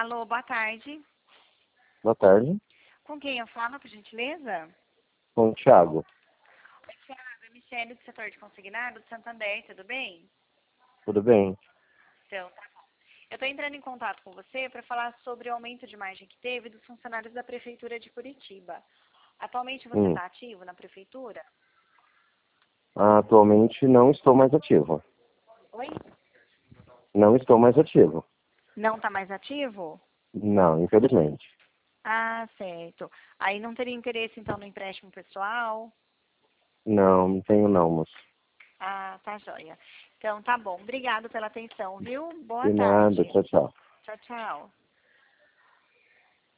Alô, boa tarde. Boa tarde. Com quem eu falo, por gentileza? Com o Thiago. Oi, Thiago, é Michele do setor de consignado do Santander, tudo bem? Tudo bem? Então, tá bom. Eu estou entrando em contato com você para falar sobre o aumento de margem que teve dos funcionários da Prefeitura de Curitiba. Atualmente você está ativo na Prefeitura? Atualmente não estou mais ativo. Oi? Não estou mais ativo. Não está mais ativo? Não, infelizmente. Ah, certo. Aí não teria interesse, então, no empréstimo pessoal? Não tenho não, moço. Ah, tá joia. Então, tá bom. Obrigado pela atenção, viu? Boa De nada, tarde. tchau, tchau. Tchau, tchau.